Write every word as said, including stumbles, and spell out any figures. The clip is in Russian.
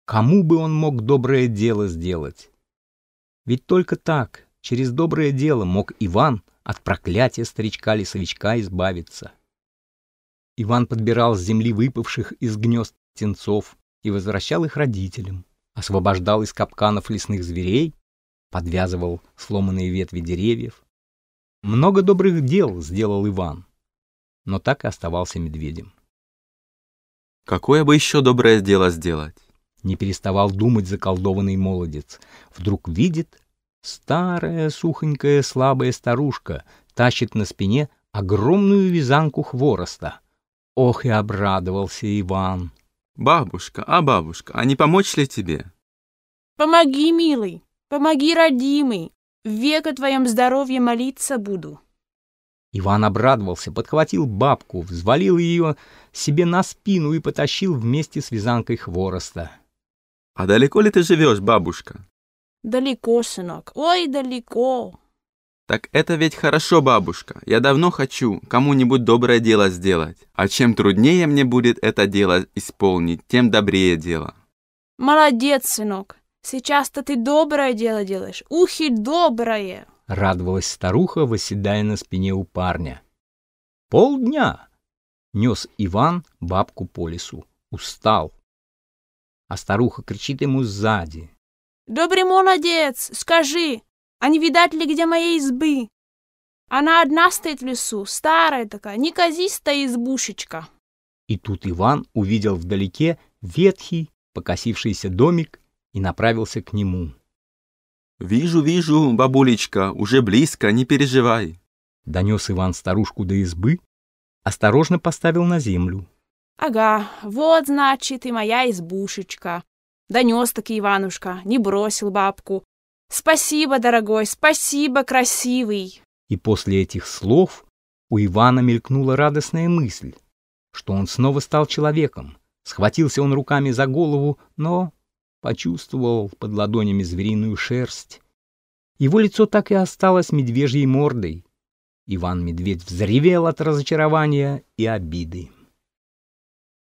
Кому бы он мог доброе дело сделать? Ведь только так, через доброе дело, мог Иван от проклятия старичка-лесовичка избавиться. Иван подбирал с земли выпавших из гнезд птенцов и возвращал их родителям, освобождал из капканов лесных зверей, подвязывал сломанные ветви деревьев. Много добрых дел сделал Иван, но так и оставался медведем. Какое бы еще доброе дело сделать? Не переставал думать заколдованный молодец. Вдруг видит, старая, сухонькая, слабая старушка тащит на спине огромную вязанку хвороста. Ох, и обрадовался Иван. Бабушка, а бабушка, а не помочь ли тебе? Помоги, милый, помоги, родимый. В века твоем здоровье молиться буду. Иван обрадовался, подхватил бабку, взвалил ее себе на спину и потащил вместе с вязанкой хвороста. А далеко ли ты живешь, бабушка? Далеко, сынок, ой, далеко. Так это ведь хорошо, бабушка. Я давно хочу кому-нибудь доброе дело сделать. А чем труднее мне будет это дело исполнить, тем добрее дело. Молодец, сынок. Сейчас-то ты доброе дело делаешь. Ухи доброе. Радовалась старуха, восседая на спине у парня. Полдня нес Иван бабку по лесу. Устал. А старуха кричит ему сзади. Добрый молодец, скажи, а не видать ли где моей избы? Она одна стоит в лесу, старая такая, неказистая избушечка. И тут Иван увидел вдалеке ветхий, покосившийся домик и направился к нему. «Вижу, вижу, бабулечка, уже близко, не переживай». Донес Иван старушку до избы, осторожно поставил на землю. Ага, вот, значит, и моя избушечка. Донес-таки Иванушка, не бросил бабку. Спасибо, дорогой, спасибо, красивый. И после этих слов у Ивана мелькнула радостная мысль, что он снова стал человеком. Схватился он руками за голову, но почувствовал под ладонями звериную шерсть. Его лицо так и осталось медвежьей мордой. Иван-медведь взревел от разочарования и обиды.